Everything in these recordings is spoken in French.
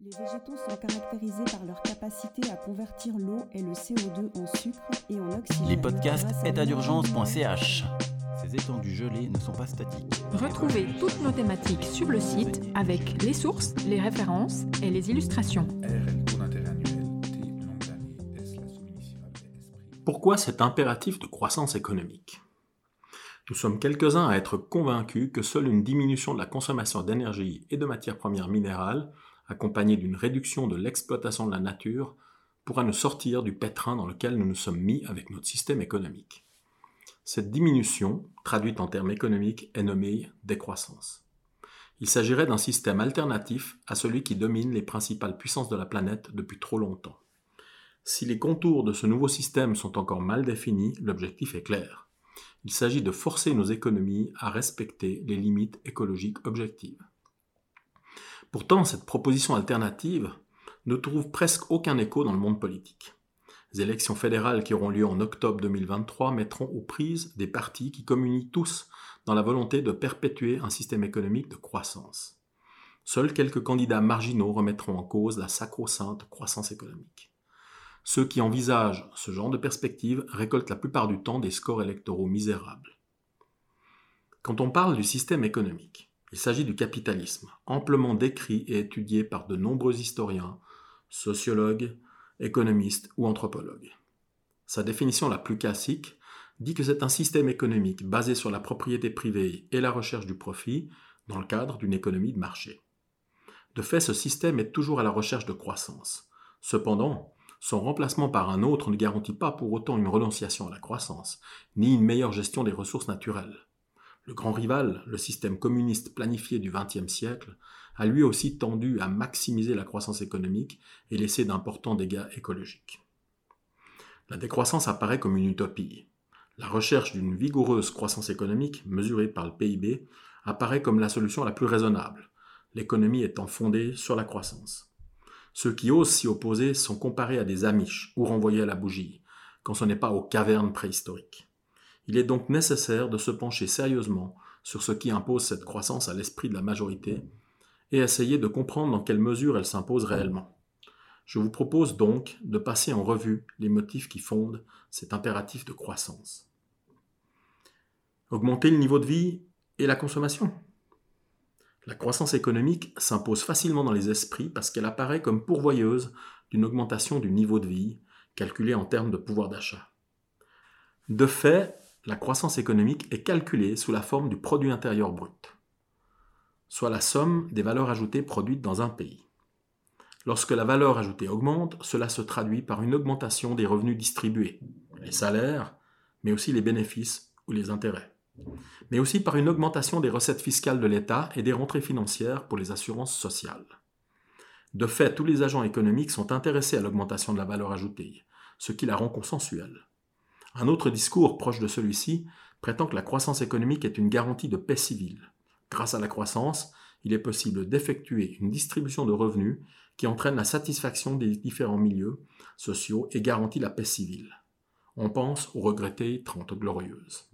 Les végétaux sont caractérisés par leur capacité à convertir l'eau et le CO2 en sucre et en oxygène. Les podcasts étatdurgence.ch. Ces étendues gelées ne sont pas statiques. Retrouvez toutes nos thématiques sur le site avec les sources, les références et les illustrations. Pourquoi cet impératif de croissance économique ? Nous sommes quelques-uns à être convaincus que seule une diminution de la consommation d'énergie et de matières premières minérales, accompagnée d'une réduction de l'exploitation de la nature, pourra nous sortir du pétrin dans lequel nous nous sommes mis avec notre système économique. Cette diminution, traduite en termes économiques, est nommée décroissance. Il s'agirait d'un système alternatif à celui qui domine les principales puissances de la planète depuis trop longtemps. Si les contours de ce nouveau système sont encore mal définis, l'objectif est clair. Il s'agit de forcer nos économies à respecter les limites écologiques objectives. Pourtant, cette proposition alternative ne trouve presque aucun écho dans le monde politique. Les élections fédérales qui auront lieu en octobre 2023 mettront aux prises des partis qui communient tous dans la volonté de perpétuer un système économique de croissance. Seuls quelques candidats marginaux remettront en cause la sacro-sainte croissance économique. Ceux qui envisagent ce genre de perspective récoltent la plupart du temps des scores électoraux misérables. Quand on parle du système économique, il s'agit du capitalisme, amplement décrit et étudié par de nombreux historiens, sociologues, économistes ou anthropologues. Sa définition la plus classique dit que c'est un système économique basé sur la propriété privée et la recherche du profit dans le cadre d'une économie de marché. De fait, ce système est toujours à la recherche de croissance. Cependant, son remplacement par un autre ne garantit pas pour autant une renonciation à la croissance, ni une meilleure gestion des ressources naturelles. Le grand rival, le système communiste planifié du XXe siècle, a lui aussi tendu à maximiser la croissance économique et laisser d'importants dégâts écologiques. La décroissance apparaît comme une utopie. La recherche d'une vigoureuse croissance économique, mesurée par le PIB, apparaît comme la solution la plus raisonnable, l'économie étant fondée sur la croissance. Ceux qui osent s'y opposer sont comparés à des amiches ou renvoyés à la bougie, quand ce n'est pas aux cavernes préhistoriques. Il est donc nécessaire de se pencher sérieusement sur ce qui impose cette croissance à l'esprit de la majorité et essayer de comprendre dans quelle mesure elle s'impose réellement. Je vous propose donc de passer en revue les motifs qui fondent cet impératif de croissance. Augmenter le niveau de vie et la consommation. La croissance économique s'impose facilement dans les esprits parce qu'elle apparaît comme pourvoyeuse d'une augmentation du niveau de vie, calculée en termes de pouvoir d'achat. De fait, la croissance économique est calculée sous la forme du produit intérieur brut, soit la somme des valeurs ajoutées produites dans un pays. Lorsque la valeur ajoutée augmente, cela se traduit par une augmentation des revenus distribués, les salaires, mais aussi les bénéfices ou les intérêts, mais aussi par une augmentation des recettes fiscales de l'État et des rentrées financières pour les assurances sociales. De fait, tous les agents économiques sont intéressés à l'augmentation de la valeur ajoutée, ce qui la rend consensuelle. Un autre discours proche de celui-ci prétend que la croissance économique est une garantie de paix civile. Grâce à la croissance, il est possible d'effectuer une distribution de revenus qui entraîne la satisfaction des différents milieux sociaux et garantit la paix civile. On pense aux regrettées 30 glorieuses.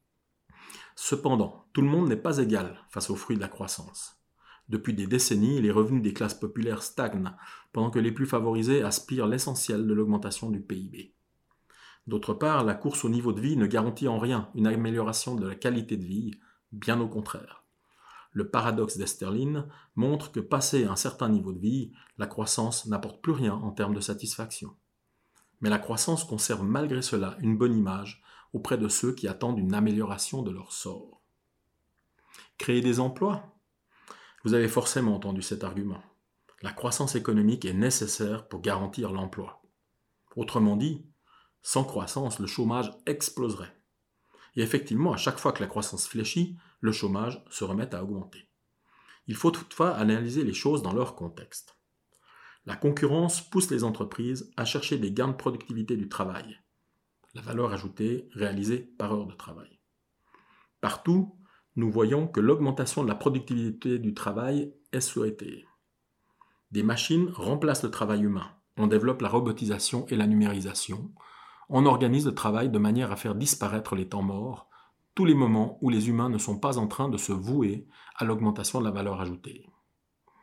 Cependant, tout le monde n'est pas égal face aux fruits de la croissance. Depuis des décennies, les revenus des classes populaires stagnent, pendant que les plus favorisés aspirent l'essentiel de l'augmentation du PIB. D'autre part, la course au niveau de vie ne garantit en rien une amélioration de la qualité de vie, bien au contraire. Le paradoxe d'Esterlin montre que passé un certain niveau de vie, la croissance n'apporte plus rien en termes de satisfaction. Mais la croissance conserve malgré cela une bonne image auprès de ceux qui attendent une amélioration de leur sort. Créer des emplois ? Vous avez forcément entendu cet argument. La croissance économique est nécessaire pour garantir l'emploi. Autrement dit, sans croissance, le chômage exploserait. Et effectivement, à chaque fois que la croissance fléchit, le chômage se remet à augmenter. Il faut toutefois analyser les choses dans leur contexte. La concurrence pousse les entreprises à chercher des gains de productivité du travail, la valeur ajoutée réalisée par heure de travail. Partout, nous voyons que l'augmentation de la productivité du travail est souhaitée. Des machines remplacent le travail humain. On développe la robotisation et la numérisation. On organise le travail de manière à faire disparaître les temps morts, tous les moments où les humains ne sont pas en train de se vouer à l'augmentation de la valeur ajoutée.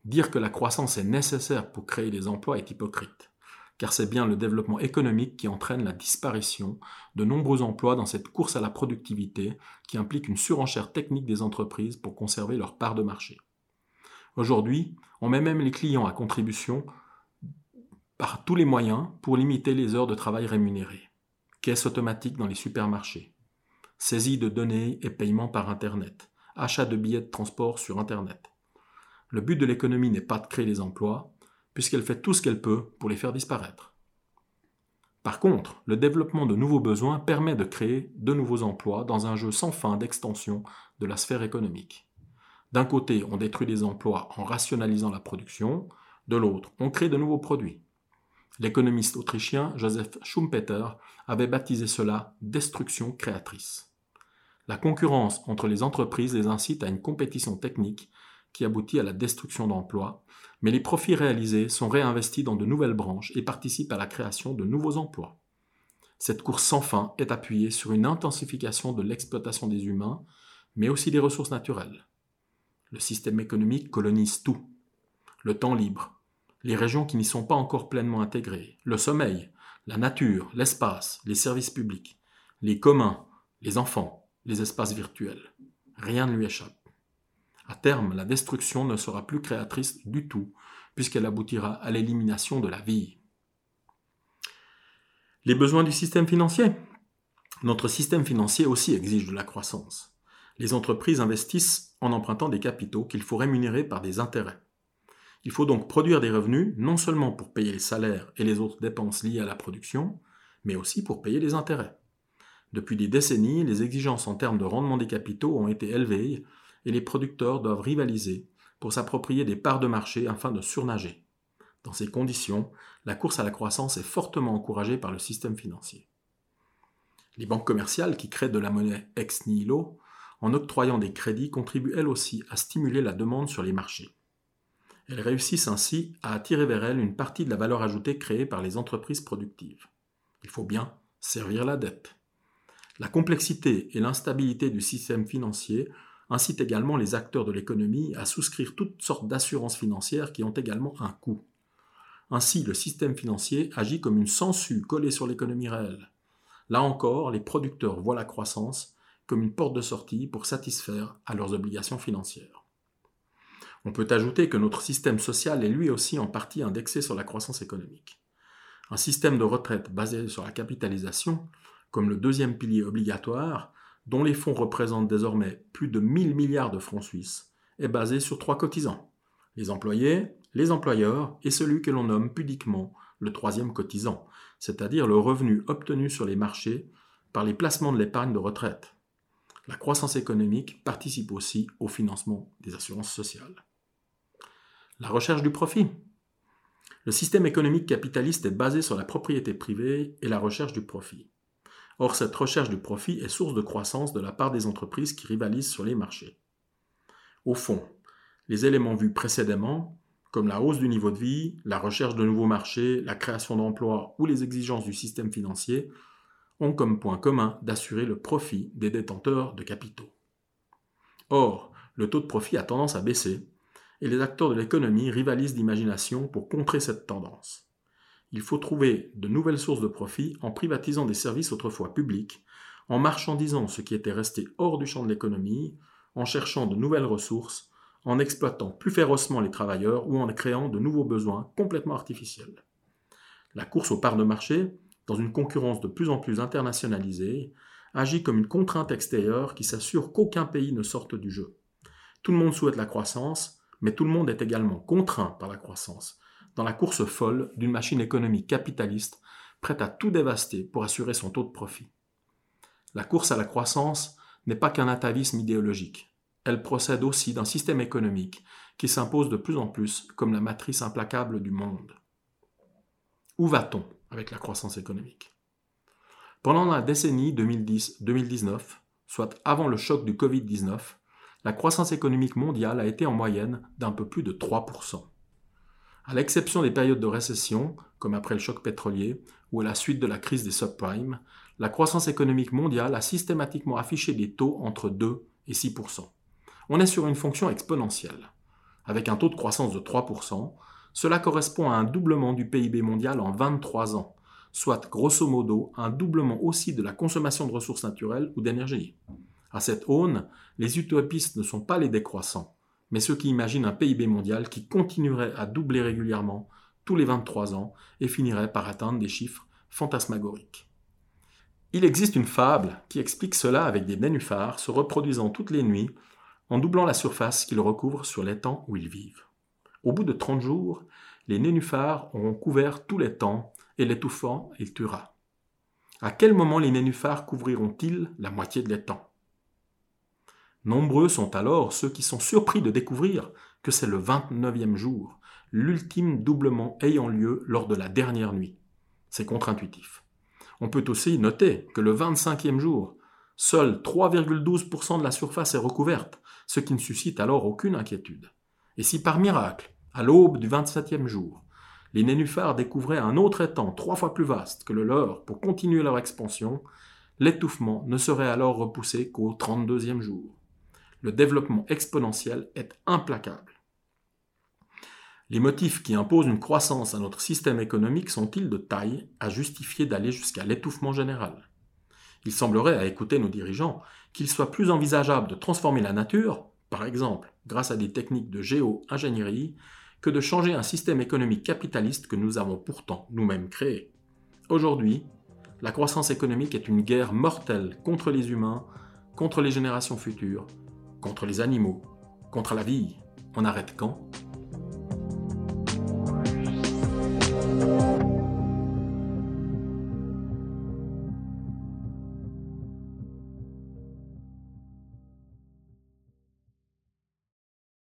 Dire que la croissance est nécessaire pour créer des emplois est hypocrite, car c'est bien le développement économique qui entraîne la disparition de nombreux emplois dans cette course à la productivité qui implique une surenchère technique des entreprises pour conserver leur part de marché. Aujourd'hui, on met même les clients à contribution par tous les moyens pour limiter les heures de travail rémunérées. Caisse automatique dans les supermarchés, saisie de données et paiement par Internet, achat de billets de transport sur Internet. Le but de l'économie n'est pas de créer les emplois, puisqu'elle fait tout ce qu'elle peut pour les faire disparaître. Par contre, le développement de nouveaux besoins permet de créer de nouveaux emplois dans un jeu sans fin d'extension de la sphère économique. D'un côté, on détruit des emplois en rationalisant la production, de l'autre, on crée de nouveaux produits. L'économiste autrichien Joseph Schumpeter avait baptisé cela « destruction créatrice ». La concurrence entre les entreprises les incite à une compétition technique qui aboutit à la destruction d'emplois, mais les profits réalisés sont réinvestis dans de nouvelles branches et participent à la création de nouveaux emplois. Cette course sans fin est appuyée sur une intensification de l'exploitation des humains, mais aussi des ressources naturelles. Le système économique colonise tout. Le temps libre, les régions qui n'y sont pas encore pleinement intégrées, le sommeil, la nature, l'espace, les services publics, les communs, les enfants, les espaces virtuels. Rien ne lui échappe. À terme, la destruction ne sera plus créatrice du tout, puisqu'elle aboutira à l'élimination de la vie. Les besoins du système financier. Notre système financier aussi exige de la croissance. Les entreprises investissent en empruntant des capitaux qu'il faut rémunérer par des intérêts. Il faut donc produire des revenus non seulement pour payer les salaires et les autres dépenses liées à la production, mais aussi pour payer les intérêts. Depuis des décennies, les exigences en termes de rendement des capitaux ont été élevées et les producteurs doivent rivaliser pour s'approprier des parts de marché afin de surnager. Dans ces conditions, la course à la croissance est fortement encouragée par le système financier. Les banques commerciales qui créent de la monnaie ex nihilo, en octroyant des crédits, contribuent elles aussi à stimuler la demande sur les marchés. Elles réussissent ainsi à attirer vers elles une partie de la valeur ajoutée créée par les entreprises productives. Il faut bien servir la dette. La complexité et l'instabilité du système financier incitent également les acteurs de l'économie à souscrire toutes sortes d'assurances financières qui ont également un coût. Ainsi, le système financier agit comme une sangsue collée sur l'économie réelle. Là encore, les producteurs voient la croissance comme une porte de sortie pour satisfaire à leurs obligations financières. On peut ajouter que notre système social est lui aussi en partie indexé sur la croissance économique. Un système de retraite basé sur la capitalisation, comme le deuxième pilier obligatoire, dont les fonds représentent désormais plus de 1000 milliards de francs suisses, est basé sur 3 cotisants, les employés, les employeurs et celui que l'on nomme pudiquement le troisième cotisant, c'est-à-dire le revenu obtenu sur les marchés par les placements de l'épargne de retraite. La croissance économique participe aussi au financement des assurances sociales. La recherche du profit. Le système économique capitaliste est basé sur la propriété privée et la recherche du profit. Or, cette recherche du profit est source de croissance de la part des entreprises qui rivalisent sur les marchés. Au fond, les éléments vus précédemment, comme la hausse du niveau de vie, la recherche de nouveaux marchés, la création d'emplois ou les exigences du système financier, ont comme point commun d'assurer le profit des détenteurs de capitaux. Or, le taux de profit a tendance à baisser, et les acteurs de l'économie rivalisent d'imagination pour contrer cette tendance. Il faut trouver de nouvelles sources de profit en privatisant des services autrefois publics, en marchandisant ce qui était resté hors du champ de l'économie, en cherchant de nouvelles ressources, en exploitant plus férocement les travailleurs ou en créant de nouveaux besoins complètement artificiels. La course aux parts de marché, dans une concurrence de plus en plus internationalisée, agit comme une contrainte extérieure qui s'assure qu'aucun pays ne sorte du jeu. Tout le monde souhaite la croissance, mais tout le monde est également contraint par la croissance, dans la course folle d'une machine économique capitaliste prête à tout dévaster pour assurer son taux de profit. La course à la croissance n'est pas qu'un atavisme idéologique. Elle procède aussi d'un système économique qui s'impose de plus en plus comme la matrice implacable du monde. Où va-t-on avec la croissance économique ? Pendant la décennie 2010-2019, soit avant le choc du Covid-19, la croissance économique mondiale a été en moyenne d'un peu plus de 3%. À l'exception des périodes de récession, comme après le choc pétrolier ou à la suite de la crise des subprimes, la croissance économique mondiale a systématiquement affiché des taux entre 2 et 6%. On est sur une fonction exponentielle. Avec un taux de croissance de 3%, cela correspond à un doublement du PIB mondial en 23 ans, soit grosso modo un doublement aussi de la consommation de ressources naturelles ou d'énergie. À cette aune, les utopistes ne sont pas les décroissants, mais ceux qui imaginent un PIB mondial qui continuerait à doubler régulièrement tous les 23 ans et finirait par atteindre des chiffres fantasmagoriques. Il existe une fable qui explique cela avec des nénuphars se reproduisant toutes les nuits en doublant la surface qu'ils recouvrent sur l'étang où ils vivent. Au bout de 30 jours, les nénuphars auront couvert tout l'étang et l'étouffant, il tuera. À quel moment les nénuphars couvriront-ils la moitié de l'étang ? Nombreux sont alors ceux qui sont surpris de découvrir que c'est le 29e jour, l'ultime doublement ayant lieu lors de la dernière nuit. C'est contre-intuitif. On peut aussi noter que le 25e jour, seul 3,12% de la surface est recouverte, ce qui ne suscite alors aucune inquiétude. Et si par miracle, à l'aube du 27e jour, les nénuphars découvraient un autre étang 3 fois plus vaste que le leur pour continuer leur expansion, l'étouffement ne serait alors repoussé qu'au 32e jour. Le développement exponentiel est implacable. Les motifs qui imposent une croissance à notre système économique sont-ils de taille à justifier d'aller jusqu'à l'étouffement général ? Il semblerait, à écouter nos dirigeants, qu'il soit plus envisageable de transformer la nature, par exemple grâce à des techniques de géo-ingénierie, que de changer un système économique capitaliste que nous avons pourtant nous-mêmes créé. Aujourd'hui, la croissance économique est une guerre mortelle contre les humains, contre les générations futures, contre les animaux, contre la vie. On arrête quand ?